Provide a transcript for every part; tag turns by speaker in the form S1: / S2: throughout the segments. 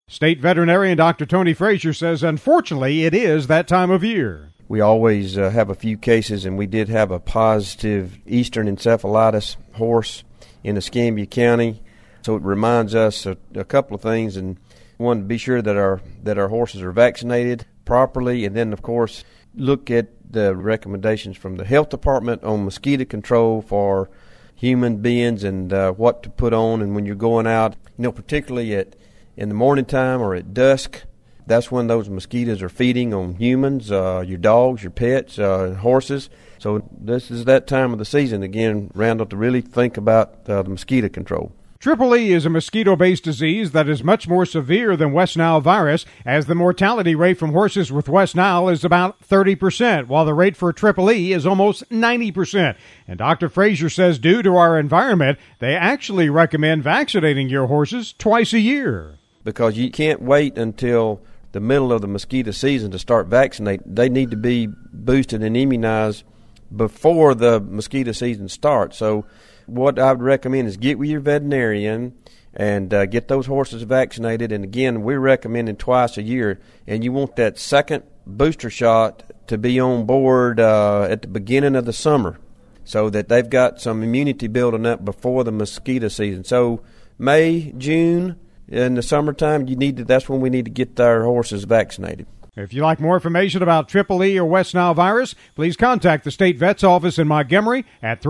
S1: State veterinarian Dr. Tony Frazier says, unfortunately, it is that time of year.
S2: We always have a few cases, and we did have a positive eastern encephalitis horse in Escambia County. So it reminds us a couple of things, and one, be sure that our horses are vaccinated properly, and then, of course, look at the recommendations from the health department on mosquito control for human beings and what to put on. And when you're going out, particularly in the morning time or at dusk, that's when those mosquitoes are feeding on humans, your dogs, your pets, horses. So this is that time of the season, again, Randall, to really think about the mosquito control.
S1: Triple E is a mosquito-based disease that is much more severe than West Nile virus, as the mortality rate from horses with West Nile is about 30%, while the rate for Triple E is almost 90%. And Dr. Frazier says due to our environment, they actually recommend vaccinating your horses twice a year.
S2: Because you can't wait until the middle of the mosquito season to start vaccinating. They need to be boosted and immunized before the mosquito season starts. So what I would recommend is get with your veterinarian and get those horses vaccinated. And again, we're recommending twice a year. And you want that second booster shot to be on board at the beginning of the summer so that they've got some immunity building up before the mosquito season. So May, June, in the summertime, that's when we need to get our horses vaccinated.
S1: If you'd like more information about Triple E or West Nile virus, please contact the State Vet's office in Montgomery at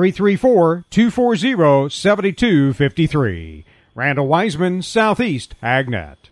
S1: 334-240-7253. Randall Wiseman, Southeast AgNet.